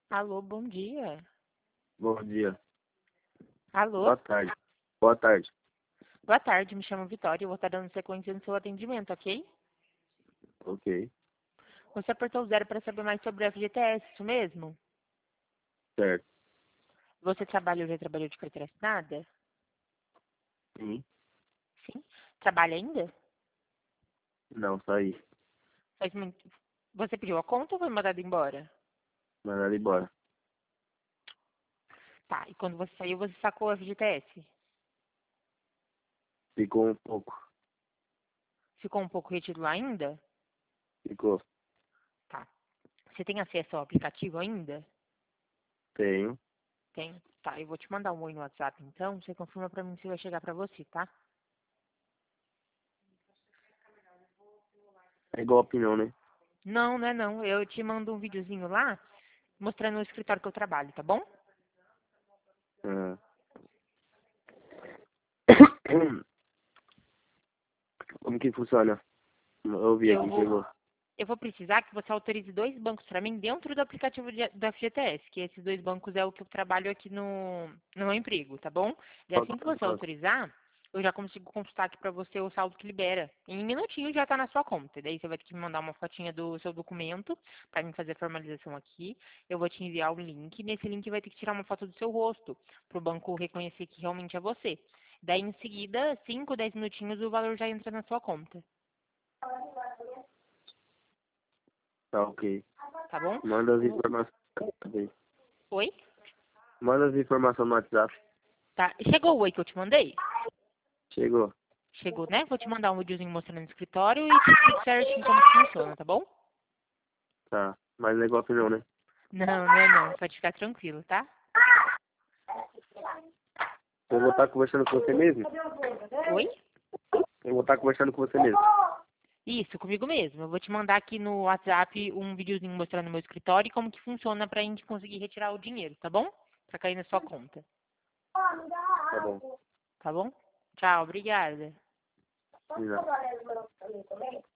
Alô, bom dia. Bom dia. Alô, Boa tarde. Boa tarde. boa tarde, me chamo Vitória, eu vou estar dando sequência no seu atendimento, ok? Ok. Você apertou o 0 para saber mais sobre a FGTS, isso mesmo? Certo. Você trabalha ou já trabalhou de carteira assinada? Sim. Sim. Trabalha ainda? Não, saí. Faz muito... Você pediu a conta ou foi mandado embora? Mandaram embora. Tá, e quando você saiu, você sacou a FGTS? Ficou um pouco. Ficou um pouco retido lá ainda? Ficou. Tá. Você tem acesso ao aplicativo ainda? Tenho. Tem. Tá, eu vou te mandar um oi no WhatsApp, então, você confirma pra mim se vai chegar pra você, tá? É igual opinião, né? Não, não é não. Eu te mando um videozinho lá, mostrando o escritório que eu trabalho, tá bom? Ah. Como que funciona? Eu vi Eu aqui, vou, chegou. eu vou precisar que você autorize 2 bancos para mim dentro do aplicativo do FGTS, que esses 2 bancos é o que eu trabalho aqui no meu emprego, tá bom? E Qual assim que que é o você banco? autorizar, eu já consigo consultar aqui para você o saldo que libera. Em um minutinho já tá na sua conta. Daí você vai ter que me mandar uma fotinha do seu documento para mim fazer a formalização aqui. Eu vou te enviar o link. Nesse link vai ter que tirar uma foto do seu rosto, para o banco reconhecer que realmente é você. Daí em seguida, 5, 10 minutinhos, o valor já entra na sua conta, Tá, ok. tá bom? Manda as O- informações. Oi? Manda as informações no WhatsApp. Tá. Chegou o oi que eu te mandei? Chegou. Chegou, né? Vou te mandar um videozinho mostrando no escritório e te explico certinho como que funciona, tá bom? Tá. Mas não é igual opinião, né? Não, não é não. Pode ficar tranquilo, tá? Eu vou estar conversando com você mesmo? Oi? Eu vou estar conversando com você mesmo. Isso, comigo mesmo. Eu vou te mandar aqui no WhatsApp um videozinho mostrando o meu escritório e como que funciona pra gente conseguir retirar o dinheiro, tá bom? Pra cair na sua conta, Tá bom. tá bom? Tchau, obrigada. De nada.